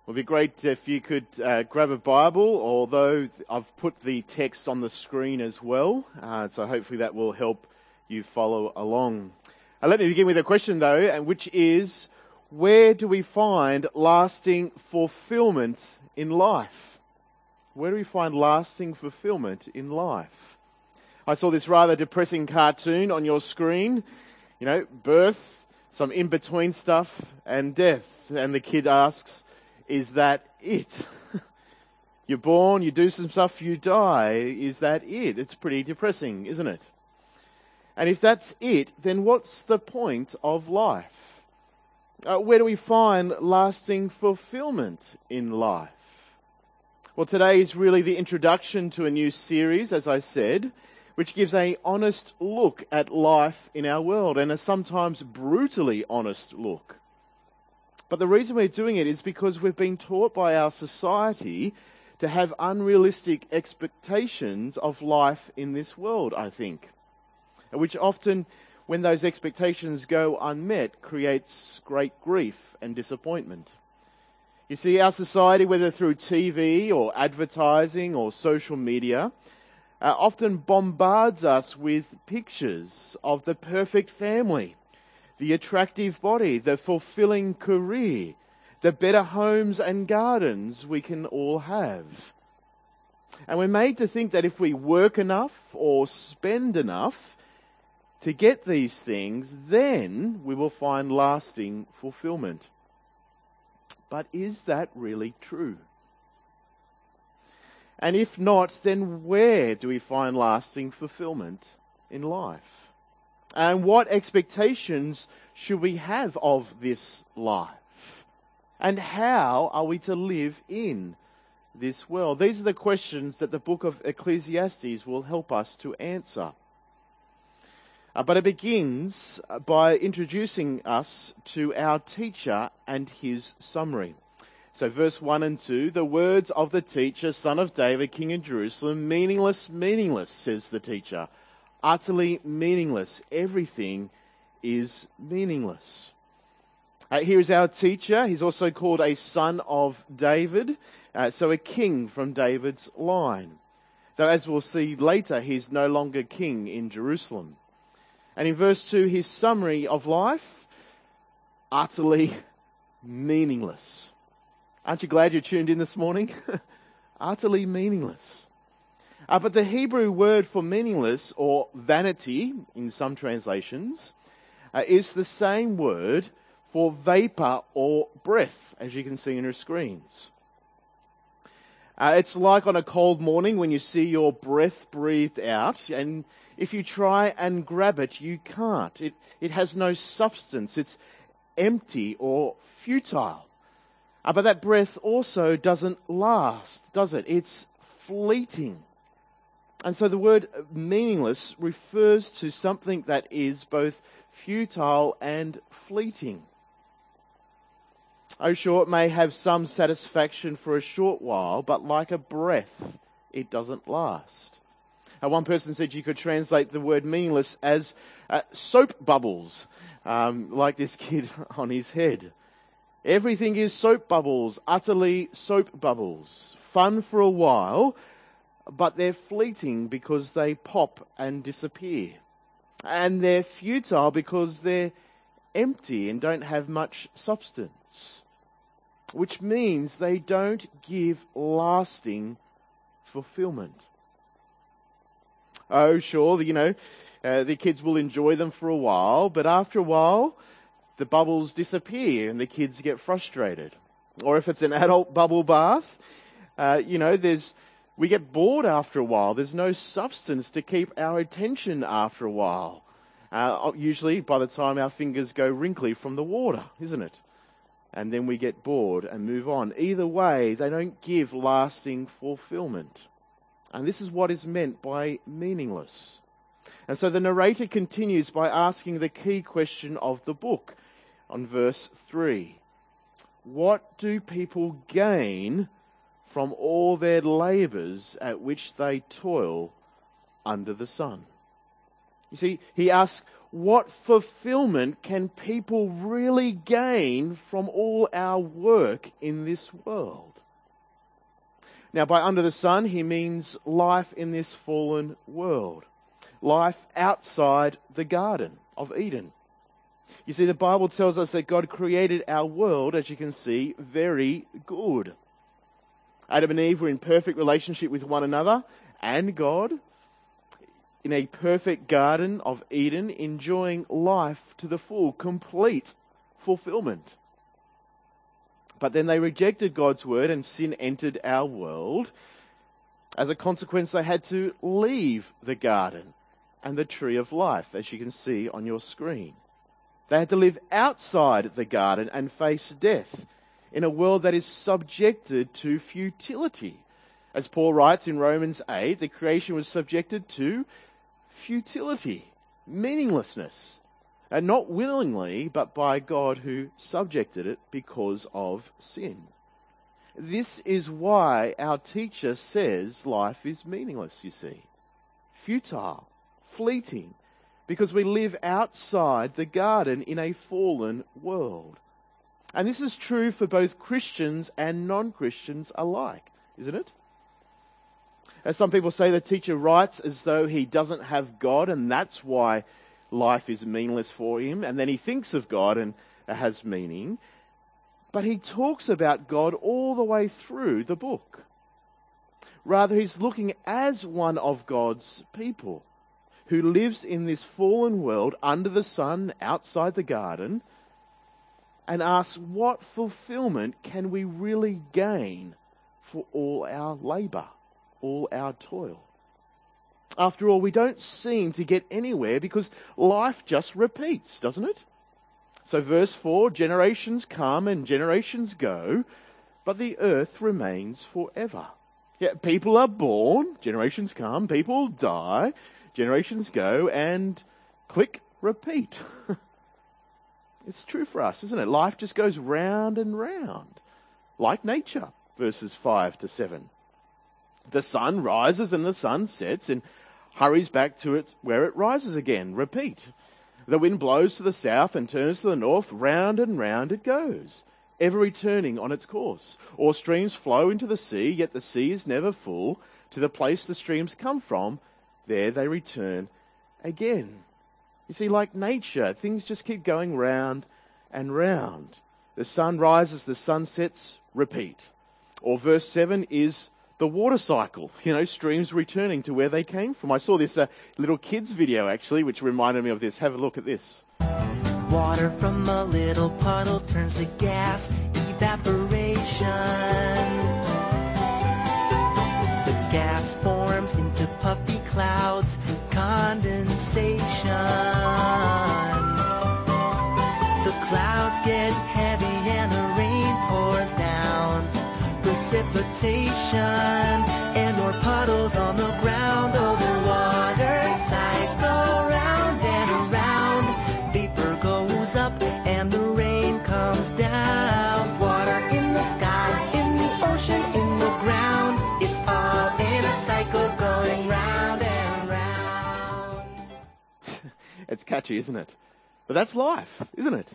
It would be great if you could grab a Bible, although I've put the text on the screen as well, so hopefully that will help you follow along. Let me begin with a question though, and which is, where do we find lasting fulfillment in life? Where do we find lasting fulfillment in life? I saw this rather depressing cartoon on your screen, birth, some in-between stuff, and death, and the kid asks, is that it? You're born, you do some stuff, you die. Is that it? It's pretty depressing, isn't it? And if that's it, then what's the point of life? Where do we find lasting fulfillment in life? Well, today is really the introduction to a new series, as I said, which gives an honest look at life in our world, and a sometimes brutally honest look. But the reason we're doing it is because we've been taught by our society to have unrealistic expectations of life in this world, I think. Which often, when those expectations go unmet, creates great grief and disappointment. You see, our society, whether through TV or advertising or social media, often bombards us with pictures of the perfect family, the attractive body, the fulfilling career, the better homes and gardens we can all have. And we're made to think that if we work enough or spend enough to get these things, then we will find lasting fulfillment. But is that really true? And if not, then where do we find lasting fulfillment in life? And what expectations should we have of this life? And how are we to live in this world? These are the questions that the book of Ecclesiastes will help us to answer. But it begins by introducing us to our teacher and his summary. So verse 1 and 2, the words of the teacher, son of David, king of Jerusalem, meaningless, meaningless, says the teacher. Utterly meaningless. Everything is meaningless. Here is our teacher. He's also called a son of David, so a king from David's line. Though as we'll see later, he's no longer king in Jerusalem. And in verse 2, his summary of life, utterly meaningless. Aren't you glad you tuned in this morning? Utterly meaningless. But the Hebrew word for meaningless, or vanity in some translations, is the same word for vapor or breath, as you can see in your screens. It's like on a cold morning when you see your breath breathed out, and if you try and grab it, you can't. It has no substance. It's empty or futile. But that breath also doesn't last, does it? It's fleeting. And so the word meaningless refers to something that is both futile and fleeting. Oh, sure, it may have some satisfaction for a short while, but like a breath, it doesn't last. One person said you could translate the word meaningless as soap bubbles, like this kid on his head. Everything is soap bubbles, utterly soap bubbles. Fun for a while, but they're fleeting because they pop and disappear. And they're futile because they're empty and don't have much substance. Which means they don't give lasting fulfillment. Oh, sure, the kids will enjoy them for a while, but after a while, the bubbles disappear and the kids get frustrated. Or if it's an adult bubble bath, we get bored after a while. There's no substance to keep our attention after a while. Usually by the time our fingers go wrinkly from the water, isn't it? And then we get bored and move on. Either way, they don't give lasting fulfillment. And this is what is meant by meaningless. And so the narrator continues by asking the key question of the book on verse 3. What do people gain from all their labours at which they toil under the sun? You see, he asks, what fulfillment can people really gain from all our work in this world? Now, by under the sun, he means life in this fallen world. Life outside the Garden of Eden. You see, the Bible tells us that God created our world, as you can see, very good. Adam and Eve were in perfect relationship with one another and God, in a perfect Garden of Eden, enjoying life to the full, complete fulfillment. But then they rejected God's word and sin entered our world. As a consequence, they had to leave the garden and the tree of life, as you can see on your screen. They had to live outside the garden and face death in a world that is subjected to futility. As Paul writes in Romans 8, the creation was subjected to futility, meaninglessness, and not willingly, but by God who subjected it because of sin. This is why our teacher says life is meaningless, you see. Futile, fleeting, because we live outside the garden in a fallen world. And this is true for both Christians and non-Christians alike, isn't it? As some people say, the teacher writes as though he doesn't have God, and that's why life is meaningless for him. And then he thinks of God and it has meaning. But he talks about God all the way through the book. Rather, he's looking as one of God's people who lives in this fallen world under the sun, outside the garden, and asks, what fulfillment can we really gain for all our labour, all our toil? After all, we don't seem to get anywhere because life just repeats, doesn't it? So verse 4, generations come and generations go, but the earth remains forever. Yeah, people are born, generations come, people die, generations go, and click, repeat. It's true for us, isn't it? Life just goes round and round, like nature, verses 5 to 7. The sun rises and the sun sets and hurries back to it where it rises again. Repeat. The wind blows to the south and turns to the north. Round and round it goes, ever returning on its course. Or streams flow into the sea, yet the sea is never full. To the place the streams come from, there they return again. You see, like nature, things just keep going round and round. The sun rises, the sun sets, repeat. Or verse 7 is the water cycle, streams returning to where they came from. I saw this little kids video, actually, which reminded me of this. Have a look at this. Water from a little puddle turns to gas, evaporation. The gas forms into puffy clouds, condensation. The clouds get heavy and the rain pours down, precipitation, and more puddles on the ground. Oh, the water cycle round and around. Vapor goes up and the rain comes down. Water in the sky, in the ocean, in the ground. It's all in a cycle going round and round. It's catchy, isn't it? But that's life, isn't it?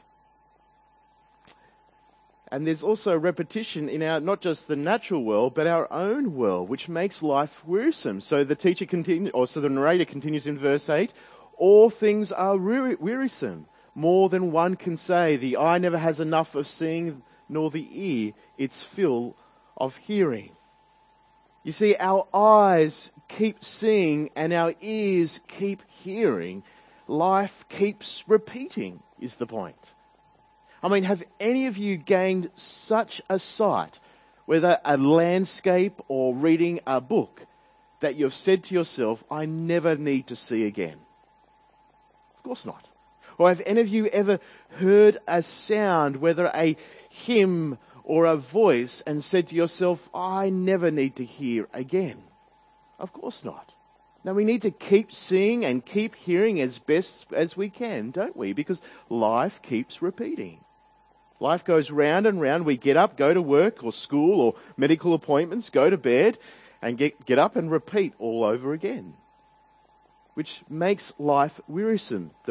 And there's also repetition in our, not just the natural world, but our own world, which makes life wearisome. So the narrator continues in verse 8, all things are wearisome. More than one can say. The eye never has enough of seeing, nor the ear its fill of hearing. You see, our eyes keep seeing and our ears keep hearing. Life keeps repeating, is the point. I mean, have any of you gained such a sight, whether a landscape or reading a book, that you've said to yourself, I never need to see again? Of course not. Or have any of you ever heard a sound, whether a hymn or a voice, and said to yourself, I never need to hear again? Of course not. Now, we need to keep seeing and keep hearing as best as we can, don't we? Because life keeps repeating. Life goes round and round. We get up, go to work or school or medical appointments, go to bed, and get up and repeat all over again. Which makes life wearisome, the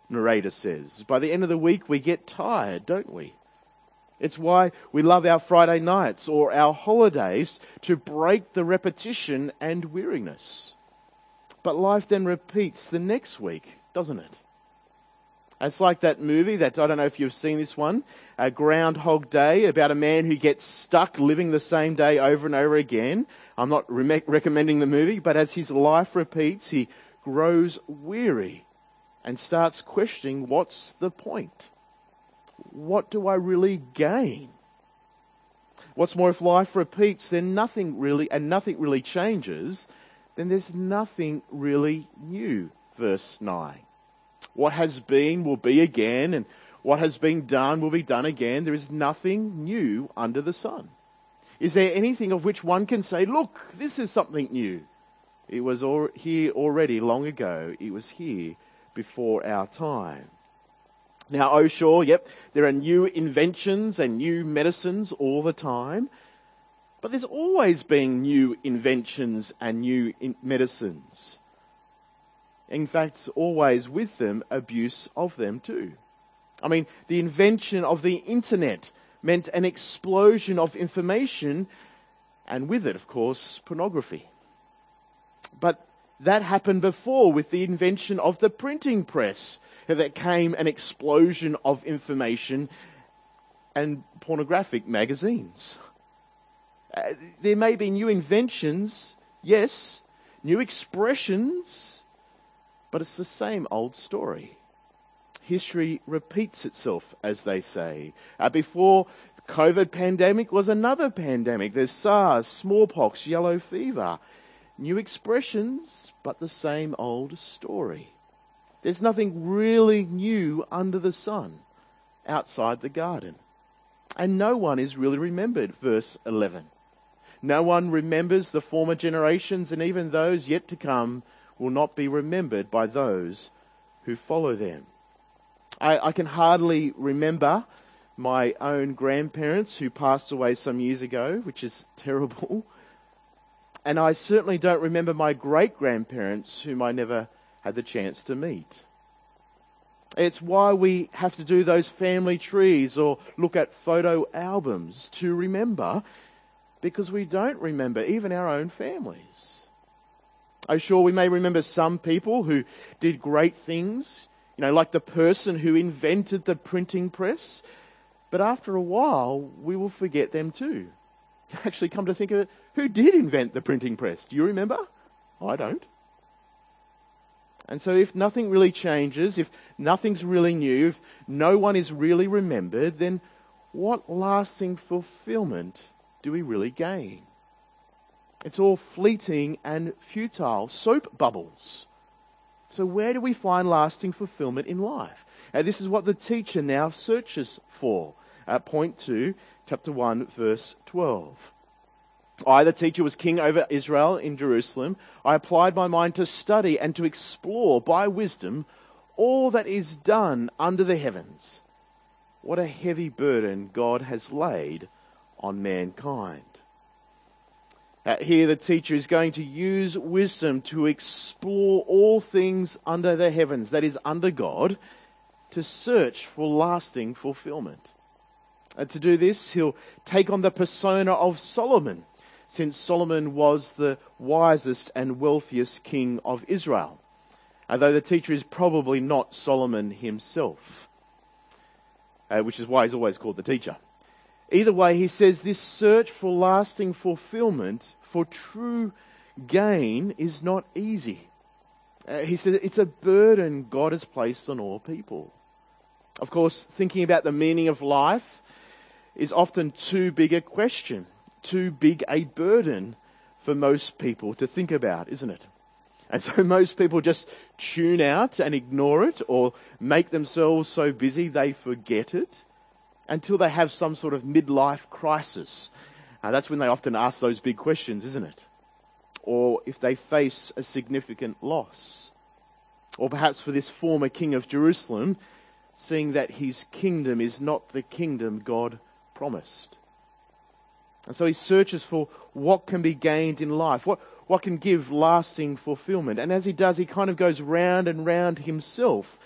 narrator says. By the end of the week, we get tired, don't we? It's why we love our Friday nights or our holidays, to break the repetition and weariness. But life then repeats the next week, doesn't it? It's like that movie that, I don't know if you've seen this one, Groundhog Day, about a man who gets stuck living the same day over and over again. I'm not recommending the movie, but as his life repeats, he grows weary and starts questioning, what's the point? What do I really gain? What's more, if life repeats, then nothing really changes, then there's nothing really new. Verse 9. What has been will be again, and what has been done will be done again. There is nothing new under the sun. Is there anything of which one can say, look, this is something new? It was here already long ago. It was here before our time. Now, oh sure, yep, there are new inventions and new medicines all the time, but there's always been new inventions and new medicines. In fact, always with them, abuse of them too. I mean, the invention of the internet meant an explosion of information, and with it, of course, pornography. But that happened before with the invention of the printing press. There came an explosion of information and pornographic magazines. There may be new inventions, yes, new expressions, but it's the same old story. History repeats itself, as they say. Before the COVID pandemic was another pandemic. There's SARS, smallpox, yellow fever. New expressions, but the same old story. There's nothing really new under the sun outside the garden. And no one is really remembered, verse 11. No one remembers the former generations, and even those yet to come will not be remembered by those who follow them. I can hardly remember my own grandparents who passed away some years ago, which is terrible. And I certainly don't remember my great-grandparents whom I never had the chance to meet. It's why we have to do those family trees or look at photo albums to remember, because we don't remember even our own families. Oh, sure, we may remember some people who did great things, like the person who invented the printing press, but after a while, we will forget them too. Actually, come to think of it, who did invent the printing press? Do you remember? I don't. And so if nothing really changes, if nothing's really new, if no one is really remembered, then what lasting fulfillment do we really gain? It's all fleeting and futile, soap bubbles. So where do we find lasting fulfillment in life? This is what the teacher now searches for. Point 2, chapter 1, verse 12. I, the teacher, was king over Israel in Jerusalem. I applied my mind to study and to explore by wisdom all that is done under the heavens. What a heavy burden God has laid on mankind. Here the teacher is going to use wisdom to explore all things under the heavens, that is, under God, to search for lasting fulfillment. To do this, he'll take on the persona of Solomon, since Solomon was the wisest and wealthiest king of Israel, although the teacher is probably not Solomon himself, which is why he's always called the teacher. Either way, he says this search for lasting fulfillment, for true gain, is not easy. He said it's a burden God has placed on all people. Of course, thinking about the meaning of life is often too big a question, too big a burden for most people to think about, isn't it? And so most people just tune out and ignore it, or make themselves so busy they forget it, until they have some sort of midlife crisis. That's when they often ask those big questions, isn't it? Or if they face a significant loss. Or perhaps for this former king of Jerusalem, seeing that his kingdom is not the kingdom God promised. And so he searches for what can be gained in life, what can give lasting fulfillment. And as he does, he kind of goes round and round himself,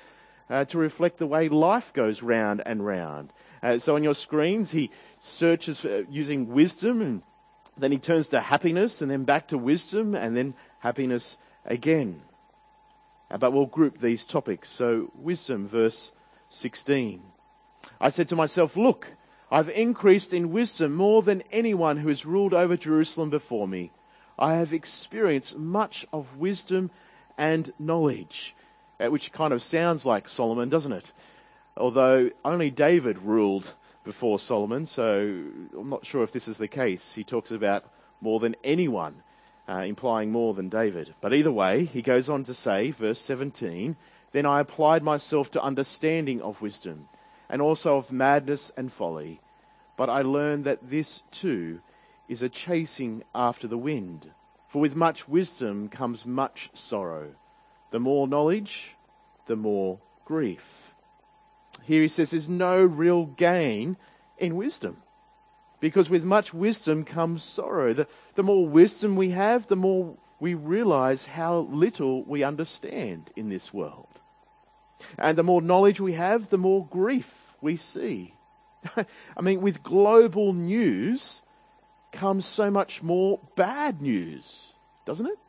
to reflect the way life goes round and round. So on your screens, he searches for, using wisdom, and then he turns to happiness, and then back to wisdom, and then happiness again. But we'll group these topics. So wisdom, verse 16. I said to myself, look, I've increased in wisdom more than anyone who has ruled over Jerusalem before me. I have experienced much of wisdom and knowledge, which kind of sounds like Solomon, doesn't it? Although only David ruled before Solomon, so I'm not sure if this is the case. He talks about more than anyone, implying more than David. But either way, he goes on to say, verse 17, then I applied myself to understanding of wisdom, and also of madness and folly. But I learned that this too is a chasing after the wind. For with much wisdom comes much sorrow. The more knowledge, the more grief. Here he says there's no real gain in wisdom. Because with much wisdom comes sorrow. The more wisdom we have, the more we realize how little we understand in this world. And the more knowledge we have, the more grief we see. I mean, with global news comes so much more bad news, doesn't it?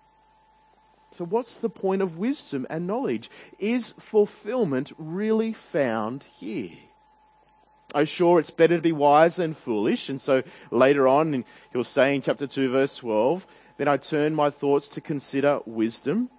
So what's the point of wisdom and knowledge? Is fulfillment really found here? Oh, sure, it's better to be wise than foolish. And so later on, he'll say in chapter 2, verse 12, then I turned my thoughts to consider wisdom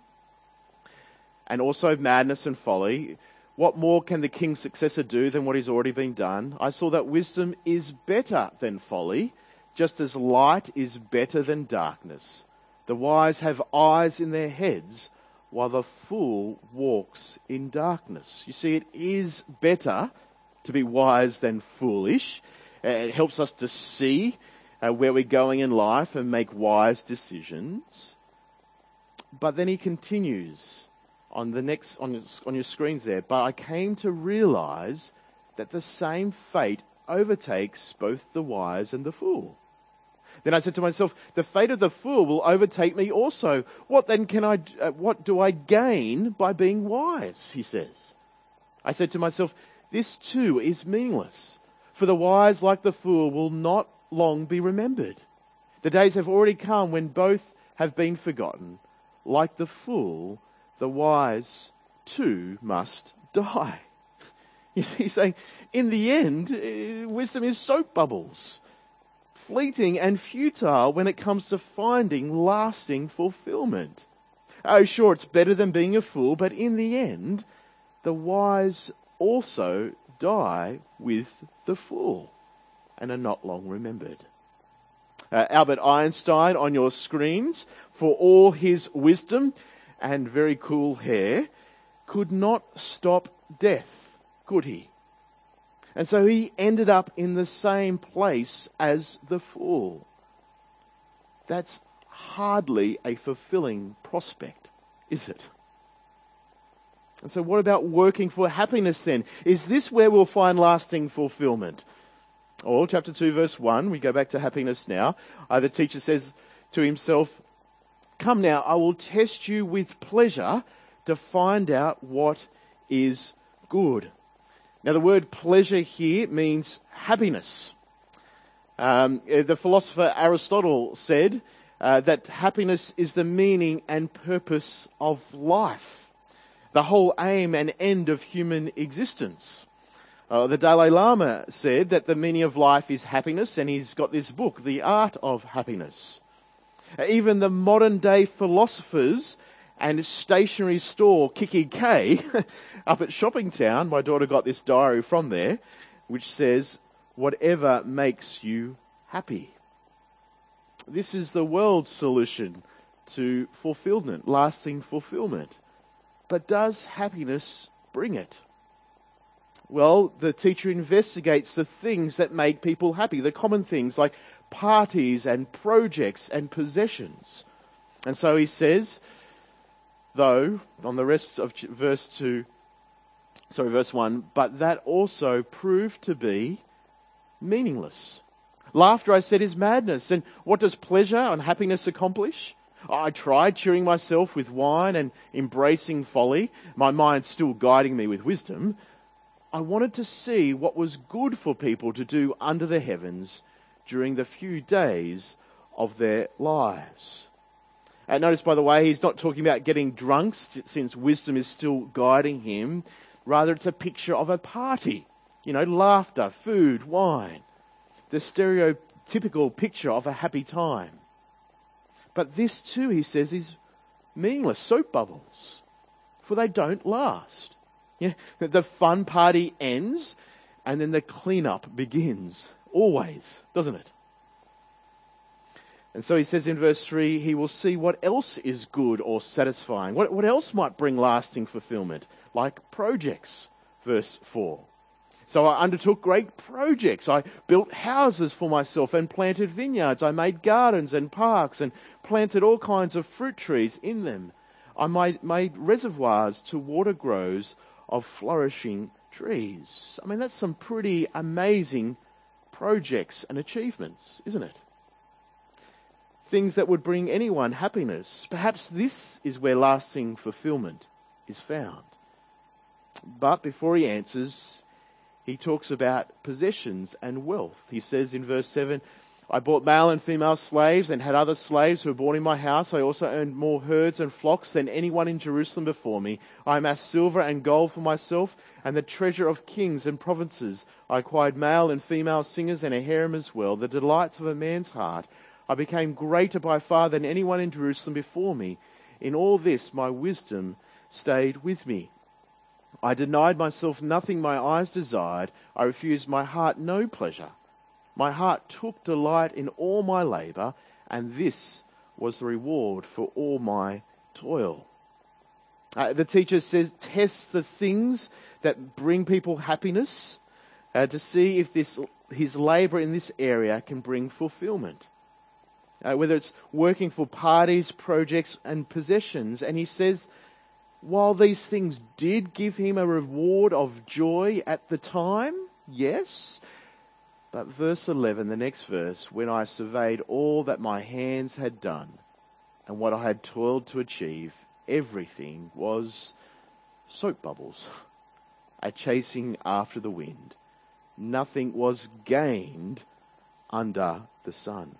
and also madness and folly. What more can the king's successor do than what has already been done? I saw that wisdom is better than folly, just as light is better than darkness. The wise have eyes in their heads, while the fool walks in darkness. You see, it is better to be wise than foolish. It helps us to see where we're going in life and make wise decisions. But then he continues on your screens there. But I came to realize that the same fate overtakes both the wise and the fool. Then I said to myself, the fate of the fool will overtake me also. What do I gain by being wise? He says. I said to myself, this too is meaningless, for the wise, like the fool, will not long be remembered. The days have already come when both have been forgotten. Like the fool, the wise too must die. You see, he's saying, in the end, wisdom is soap bubbles, fleeting and futile when it comes to finding lasting fulfillment. Oh, sure, it's better than being a fool, but in the end, the wise also die with the fool and are not long remembered. Albert Einstein on your screens, for all his wisdom and very cool hair, could not stop death, could he? And so he ended up in the same place as the fool. That's hardly a fulfilling prospect, is it? And so what about working for happiness then? Is this where we'll find lasting fulfillment? Or chapter 2 verse 1, we go back to happiness now. The teacher says to himself, come now, I will test you with pleasure to find out what is good. Now the word pleasure here means happiness. The philosopher Aristotle said that happiness is the meaning and purpose of life, the whole aim and end of human existence. The Dalai Lama said that the meaning of life is happiness, and he's got this book, The Art of Happiness. Even the modern day philosophers and stationery store Kiki K up at Shopping Town, my daughter got this diary from there, which says, whatever makes you happy. This is the world's solution to fulfillment, lasting fulfillment. But does happiness bring it? Well, the teacher investigates the things that make people happy, the common things like parties and projects and possessions. And so he says, though, on the rest of verse 1, but that also proved to be meaningless. Laughter, I said, is madness. And what does pleasure and happiness accomplish? I tried cheering myself with wine and embracing folly, my mind still guiding me with wisdom. I wanted to see what was good for people to do under the heavens during the few days of their lives. Notice, by the way, he's not talking about getting drunk since wisdom is still guiding him. Rather, it's a picture of a party. Laughter, food, wine. The stereotypical picture of a happy time. But this too, he says, is meaningless. Soap bubbles. For they don't last. The fun party ends and then the cleanup begins. Always, doesn't it? And so he says in verse 3, he will see what else is good or satisfying. What else might bring lasting fulfillment? Like projects, verse 4. So I undertook great projects. I built houses for myself and planted vineyards. I made gardens and parks and planted all kinds of fruit trees in them. I made reservoirs to water groves of flourishing trees. I mean, that's some pretty amazing projects and achievements, isn't it? Things that would bring anyone happiness. Perhaps this is where lasting fulfillment is found. But before he answers, he talks about possessions and wealth. He says in verse 7, I bought male and female slaves and had other slaves who were born in my house. I also owned more herds and flocks than anyone in Jerusalem before me. I amassed silver and gold for myself and the treasure of kings and provinces. I acquired male and female singers and a harem as well, the delights of a man's heart. I became greater by far than anyone in Jerusalem before me. In all this, my wisdom stayed with me. I denied myself nothing my eyes desired. I refused my heart no pleasure. My heart took delight in all my labour, and this was the reward for all my toil. The teacher says, test the things that bring people happiness to see if his labour in this area can bring fulfilment. Whether it's working for parties, projects and possessions. And he says, while these things did give him a reward of joy at the time, yes. But verse 11, the next verse, when I surveyed all that my hands had done and what I had toiled to achieve, everything was soap bubbles, a chasing after the wind. Nothing was gained under the sun.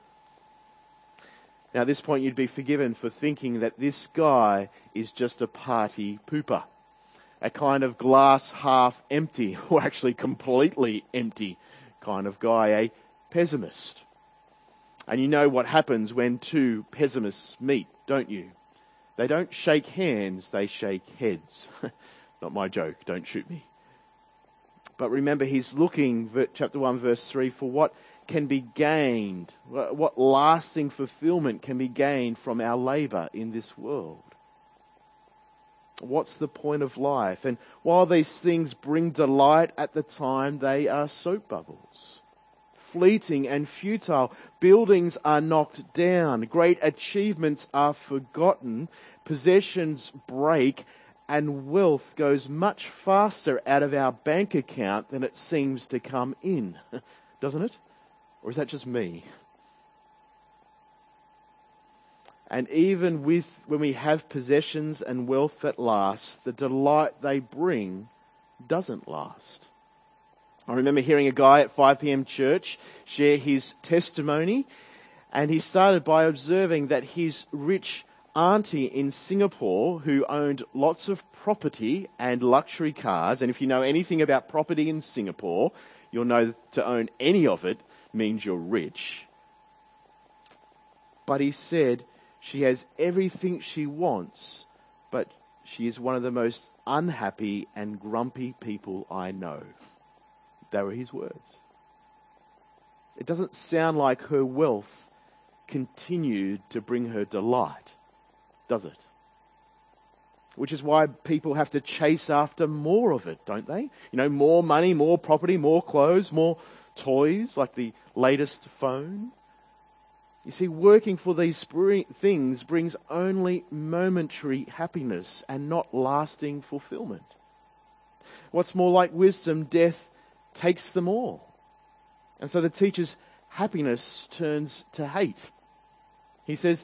Now at this point you'd be forgiven for thinking that this guy is just a party pooper. A kind of glass half empty, or actually completely empty kind of guy, a pessimist. And you know what happens when two pessimists meet, don't you? They don't shake hands, they shake heads. Not my joke, don't shoot me. But remember, he's looking, chapter 1, verse 3, for what can be gained, what lasting fulfillment can be gained from our labour in this world. What's the point of life? And while these things bring delight at the time, they are soap bubbles. Fleeting and futile. Buildings are knocked down. Great achievements are forgotten. Possessions break. And wealth goes much faster out of our bank account than it seems to come in. Doesn't it? Or is that just me? And even when we have possessions and wealth that last, the delight they bring doesn't last. I remember hearing a guy at 5 p.m. church share his testimony, and he started by observing that his rich auntie in Singapore, who owned lots of property and luxury cars, and if you know anything about property in Singapore, you'll know to own any of it means you're rich. But he said, she has everything she wants, but she is one of the most unhappy and grumpy people I know. They were his words. It doesn't sound like her wealth continued to bring her delight, does it? Which is why people have to chase after more of it, don't they? More money, more property, more clothes, more toys, like the latest phone. You see, working for these things brings only momentary happiness and not lasting fulfillment. What's more, like wisdom, death takes them all. And so the teacher's happiness turns to hate. He says,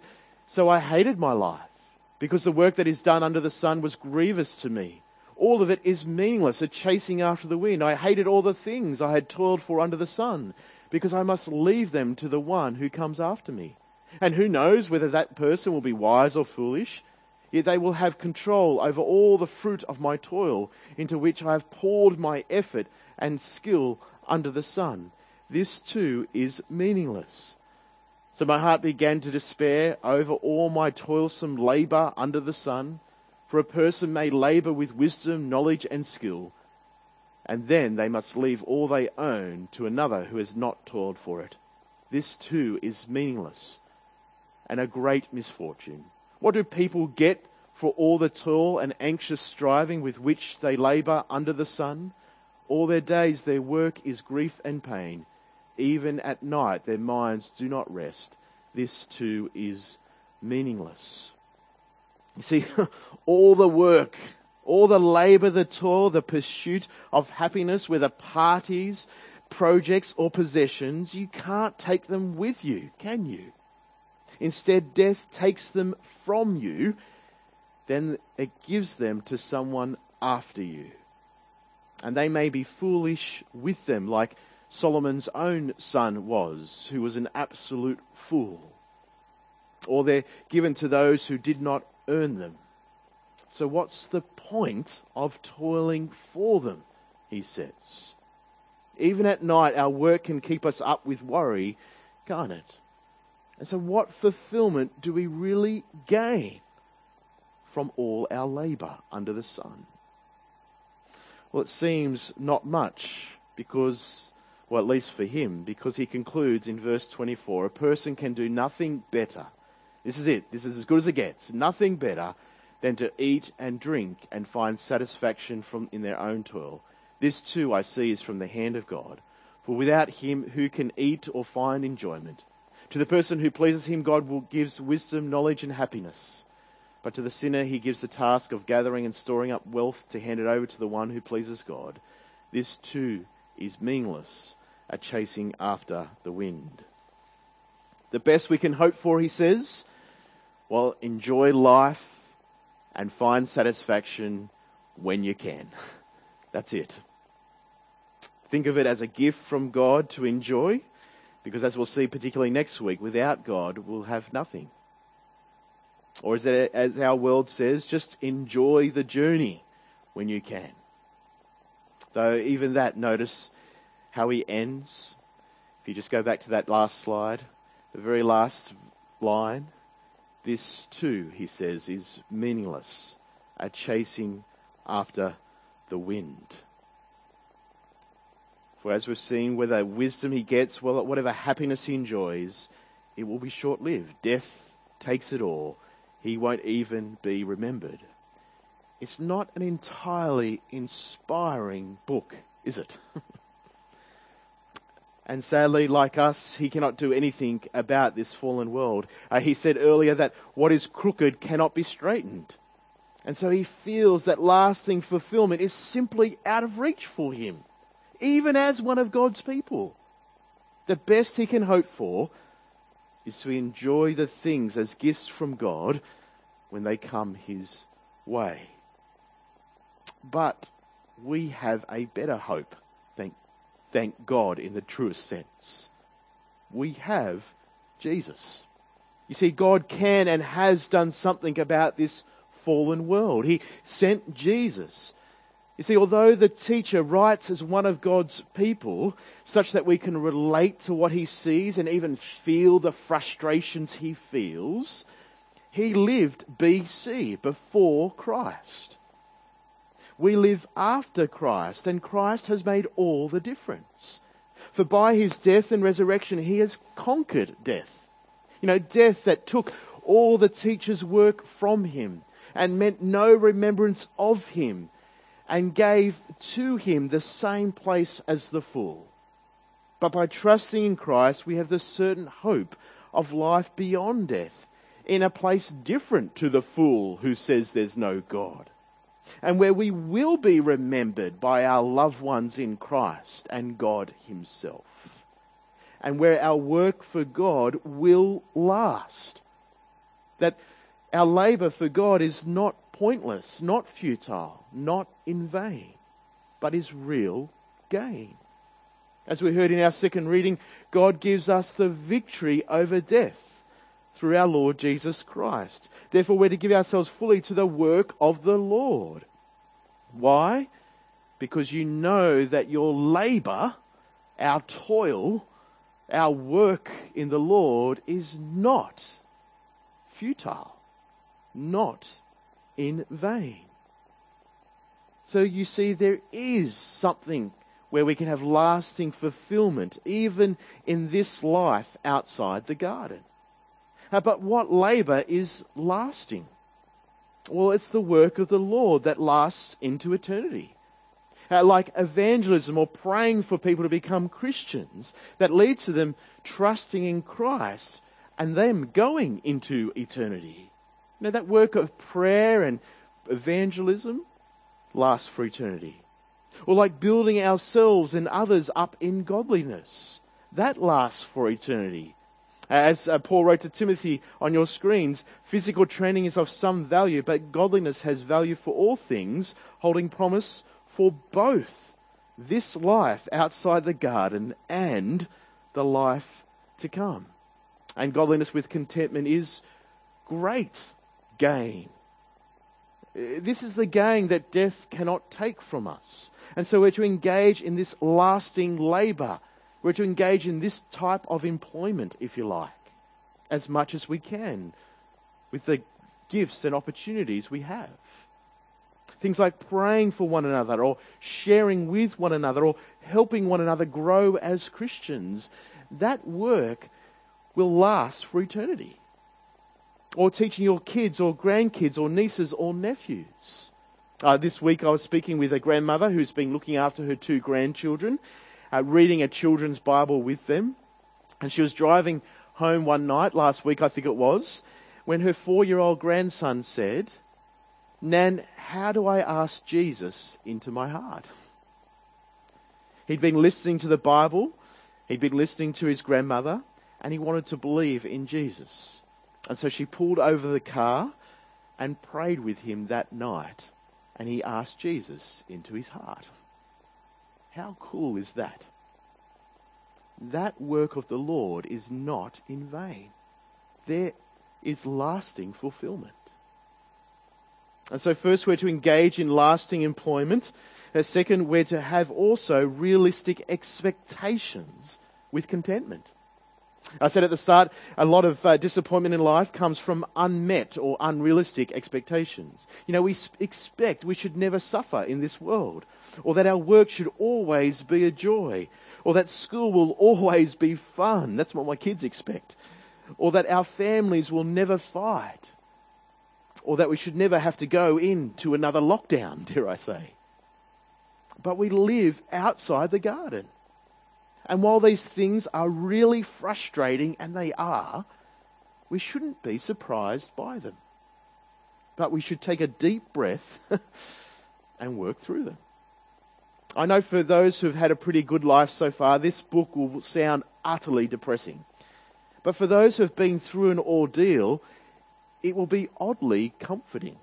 So I hated my life, because the work that is done under the sun was grievous to me. All of it is meaningless, a chasing after the wind. I hated all the things I had toiled for under the sun, because I must leave them to the one who comes after me. And who knows whether that person will be wise or foolish? Yet they will have control over all the fruit of my toil, into which I have poured my effort and skill under the sun. This too is meaningless. So my heart began to despair over all my toilsome labour under the sun. For a person may labour with wisdom, knowledge and skill, and then they must leave all they own to another who has not toiled for it. This too is meaningless and a great misfortune. What do people get for all the toil and anxious striving with which they labour under the sun? All their days their work is grief and pain. Even at night their minds do not rest. This too is meaningless. You see, all the work, all the labour, the toil, the pursuit of happiness, whether parties, projects or possessions, you can't take them with you, can you? Instead, death takes them from you, then it gives them to someone after you. And they may be foolish with them, like Solomon's own son was, who was an absolute fool. Or they're given to those who did not earn them. So what's the point of toiling for them, he says. Even at night, our work can keep us up with worry, can't it? And so what fulfillment do we really gain from all our labour under the sun? Well, it seems not much because, well, at least for him, because he concludes in verse 24, a person can do nothing better. This is it. This is as good as it gets. Nothing better than to eat and drink and find satisfaction in their own toil. This too I see is from the hand of God. For without him, who can eat or find enjoyment? To the person who pleases him, God gives wisdom, knowledge and happiness. But to the sinner, he gives the task of gathering and storing up wealth to hand it over to the one who pleases God. This too is meaningless, a chasing after the wind. The best we can hope for, he says, well, enjoy life and find satisfaction when you can. That's it. Think of it as a gift from God to enjoy, because as we'll see particularly next week, without God we'll have nothing. Or as our world says, just enjoy the journey when you can. Though even that, notice how he ends. If you just go back to that last slide, the very last line, this too, he says, is meaningless, a chasing after the wind. For as we've seen, whether wisdom he gets, well, whatever happiness he enjoys, it will be short-lived. Death takes it all. He won't even be remembered. It's not an entirely inspiring book, is it? And sadly, like us, he cannot do anything about this fallen world. He said earlier that what is crooked cannot be straightened. And so he feels that lasting fulfillment is simply out of reach for him, even as one of God's people. The best he can hope for is to enjoy the things as gifts from God when they come his way. But we have a better hope, thank God in the truest sense. We have Jesus. You see, God can and has done something about this fallen world. He sent Jesus. You see, although the teacher writes as one of God's people, such that we can relate to what he sees and even feel the frustrations he feels, he lived BC, before Christ. We live after Christ, and Christ has made all the difference. For by his death and resurrection, he has conquered death. You know, death that took all the teacher's work from him and meant no remembrance of him, and gave to him the same place as the fool. But by trusting in Christ, we have the certain hope of life beyond death, in a place different to the fool who says there's no God, and where we will be remembered by our loved ones in Christ and God himself, and where our work for God will last. That our labour for God is not pointless, not futile, not in vain, but is real gain. As we heard in our second reading, God gives us the victory over death through our Lord Jesus Christ. Therefore, we're to give ourselves fully to the work of the Lord. Why? Because you know that your labour, our toil, our work in the Lord is not futile, not in vain. So you see, there is something where we can have lasting fulfillment, even in this life outside the garden. But what labour is lasting? Well, it's the work of the Lord that lasts into eternity. Like evangelism or praying for people to become Christians, that leads to them trusting in Christ and them going into eternity. That work of prayer and evangelism lasts for eternity. Or like building ourselves and others up in godliness, that lasts for eternity. As Paul wrote to Timothy on your screens, physical training is of some value, but godliness has value for all things, holding promise for both this life outside the garden and the life to come. And godliness with contentment is great gain. This is the gain that death cannot take from us. And so we're to engage in this lasting labour. We're to engage in this type of employment, if you like, as much as we can with the gifts and opportunities we have. Things like praying for one another or sharing with one another or helping one another grow as Christians. That work will last for eternity. Or teaching your kids or grandkids or nieces or nephews. This week I was speaking with a grandmother who's been looking after her 2 grandchildren, reading a children's Bible with them. And she was driving home one night, last week I think it was, when her 4-year-old grandson said, "Nan, how do I ask Jesus into my heart?" He'd been listening to the Bible, he'd been listening to his grandmother, and he wanted to believe in Jesus. And so she pulled over the car and prayed with him that night, and he asked Jesus into his heart. How cool is that? That work of the Lord is not in vain. There is lasting fulfillment. And so first we're to engage in lasting employment. Second, we're to have also realistic expectations with contentment. I said at the start, a lot of disappointment in life comes from unmet or unrealistic expectations. We expect we should never suffer in this world, or that our work should always be a joy, or that school will always be fun. That's what my kids expect. Or that our families will never fight, or that we should never have to go into another lockdown, dare I say. But we live outside the garden. And while these things are really frustrating, and they are, we shouldn't be surprised by them. But we should take a deep breath and work through them. I know for those who've had a pretty good life so far, this book will sound utterly depressing. But for those who've been through an ordeal, it will be oddly comforting.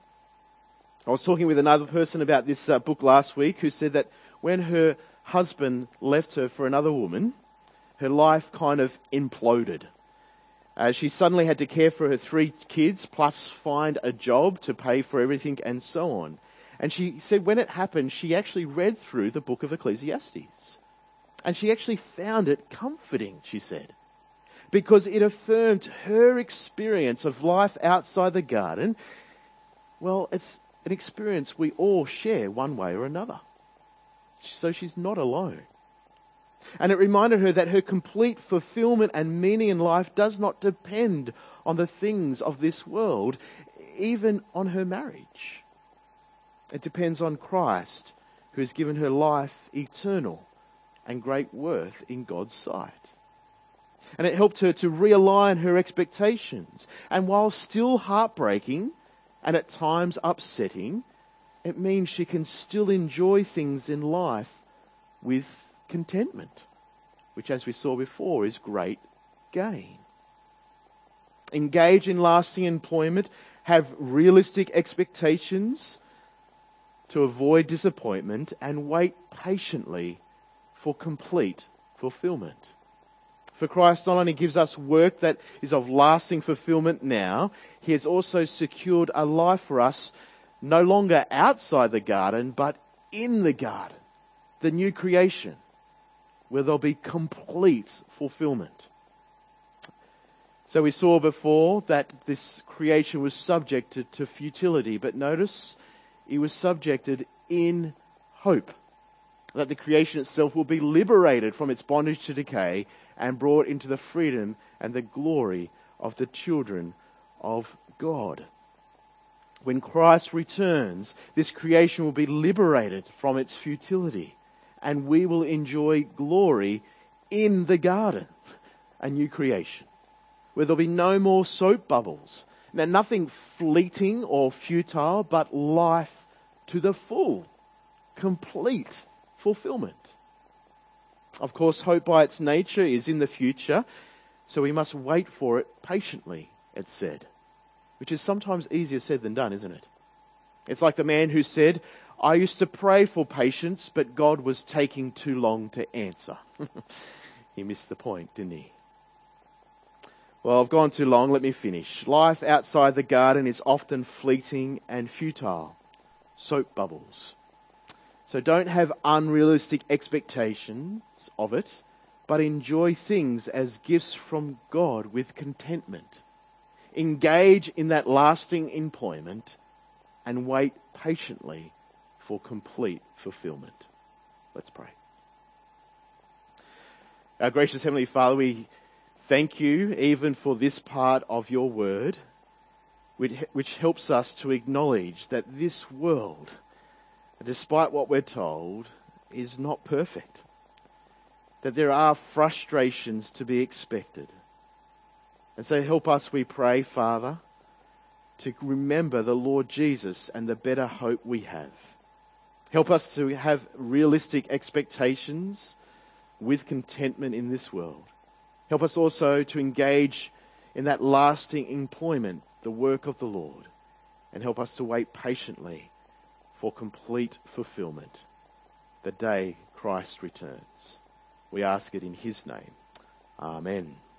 I was talking with another person about this book last week who said that when her husband left her for another woman, her life kind of imploded. She suddenly had to care for her 3 kids, plus find a job to pay for everything and so on. And she said when it happened, she actually read through the book of Ecclesiastes. And she actually found it comforting, she said, because it affirmed her experience of life outside the garden. Well, it's an experience we all share one way or another. So she's not alone. And it reminded her that her complete fulfillment and meaning in life does not depend on the things of this world, even on her marriage. It depends on Christ, who has given her life eternal and great worth in God's sight. And it helped her to realign her expectations. And while still heartbreaking and at times upsetting, it means she can still enjoy things in life with contentment, which, as we saw before, is great gain. Engage in lasting employment. Have realistic expectations to avoid disappointment, and wait patiently for complete fulfillment. For Christ not only gives us work that is of lasting fulfillment now, He has also secured a life for us no longer outside the garden, but in the garden, the new creation, where there'll be complete fulfillment. So we saw before that this creation was subjected to futility, but notice it was subjected in hope that the creation itself will be liberated from its bondage to decay and brought into the freedom and the glory of the children of God. When Christ returns, this creation will be liberated from its futility, and we will enjoy glory in the garden, a new creation, where there'll be no more soap bubbles. Now, nothing fleeting or futile, but life to the full, complete fulfillment. Of course, hope by its nature is in the future, so we must wait for it patiently, it's said, which is sometimes easier said than done, isn't it? It's like the man who said, I used to pray for patience, but God was taking too long to answer. He missed the point, didn't he? Well, I've gone too long. Let me finish. Life outside the garden is often fleeting and futile. Soap bubbles. So don't have unrealistic expectations of it, but enjoy things as gifts from God with contentment. Engage in that lasting employment and wait patiently for complete fulfillment. Let's pray. Our gracious Heavenly Father, we thank you even for this part of your word, which helps us to acknowledge that this world, despite what we're told, is not perfect. That there are frustrations to be expected. And so help us, we pray, Father, to remember the Lord Jesus and the better hope we have. Help us to have realistic expectations with contentment in this world. Help us also to engage in that lasting employment, the work of the Lord. And help us to wait patiently for complete fulfillment, the day Christ returns. We ask it in His name. Amen.